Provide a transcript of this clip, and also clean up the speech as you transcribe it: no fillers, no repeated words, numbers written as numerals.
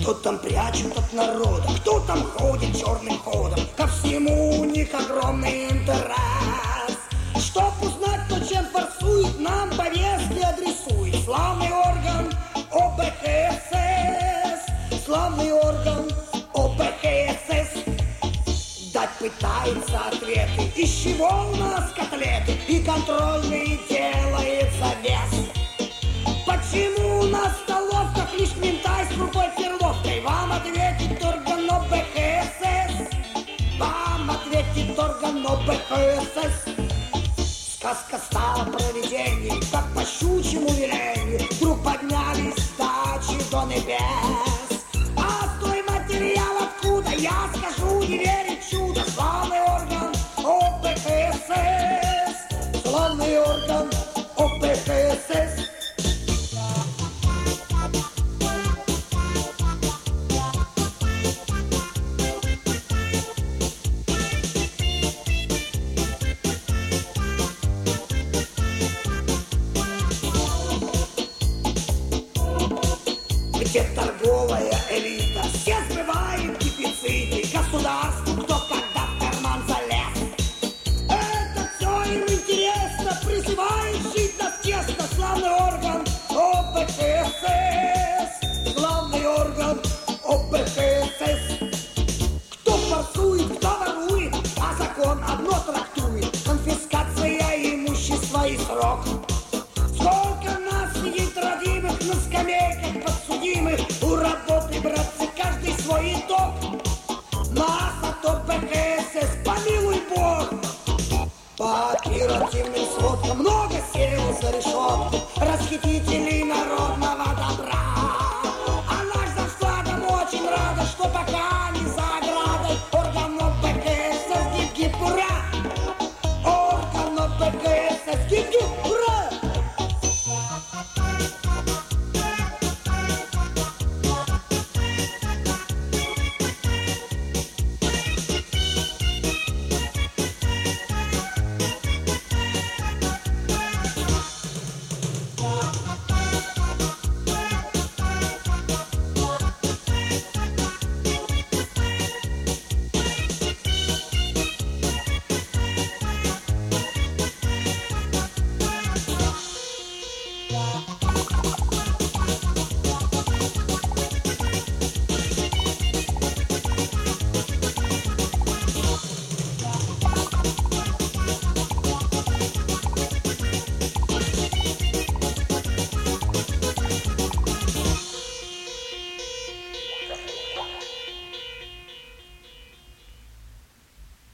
Что там прячут от народа, кто там ходит черным ходом? Ко всему у них огромный интерес. Чтоб узнать, кто чем форсует, нам повестки адресует. Славный орган ОБХСС, славный орган ОБХСС. Дать пытается ответы, из чего у нас котлеты, и контрольный делает завес. Почему у нас в столовках лишь ментай с крупой перловкой? Вам ответит орган ОБХСС, вам ответит орган ОБХСС. Сказка стала провидением, как по щучьему велению. Вдруг поднялись дачи до небес. А той материал откуда, я скажу, не верит чудо. Славный орган ОБХСС, славный орган ОБХСС. Где торговая элита, все сбывает дефициты. Государству кто когда в карман залез. Это все им интересно, призывает жить нас честно. Славный орган ОБХСС, главный орган ОБХСС. Кто форсует, кто ворует, а закон одно трактует: конфискация имущества и срок. Сколько нас сидит родимых на скамейках подсудимых, у работы, братцы, каждый свой итог. Нас от ОБХСС помилуй Бог. По оперативным сводкам много сел за решетку расхитителей народного добра. А наш за складом очень рада, что пока не за оградой орган ОБХСС, гиб-гиб, ура! Орган ОБХСС, гиб-гиб, ура!